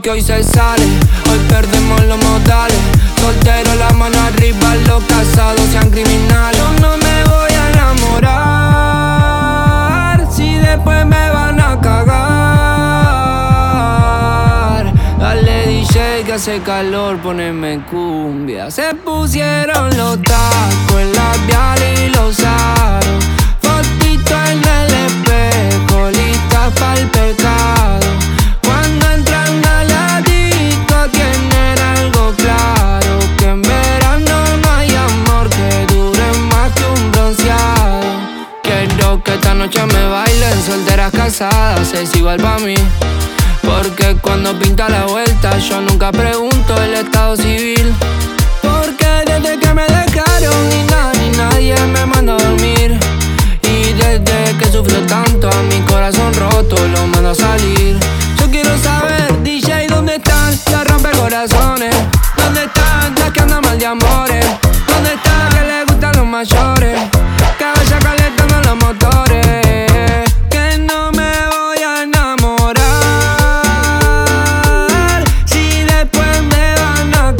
que hoy se sale. Hoy perdemos los modales. Soltero, la mano arriba, los casados sean criminales. Yo no me voy a enamorar si después me van a cagar. Dale DJ que hace calor, poneme cumbia. Se pusieron los tacos, el labial y los aros. Fotito en el espejo, listas pa'l pecado. Cuando entran a la disco tienen algo claro, que en verano no hay amor que dure más que un bronceado. Quiero que esta noche me bailen solteras casadas, es igual pa' mí. Porque cuando pinta la vuelta yo nunca pregunto el estado civil. Porque desde que me dejaron ni nadie me manda a dormir. Y desde que sufrió tanto a mi corazón roto lo mando a salir. Yo quiero saber, DJ, ¿dónde están las rompecorazones? ¿Dónde están las que andan mal de amores? ¿Dónde están las que les gustan los mayores? Que vaya calentando los motores. Que no me voy a enamorar si después me van a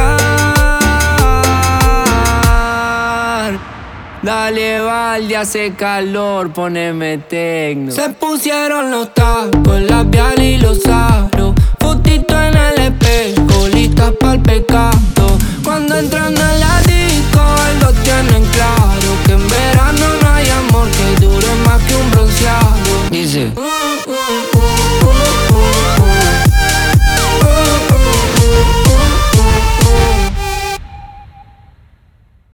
cagar. Dale, Valde, hace calor, poneme tecno. Se pusieron los tacos, el labial y los aros. Fotito en el espejo, listas pa'l pecado. Cuando entran a la disco, el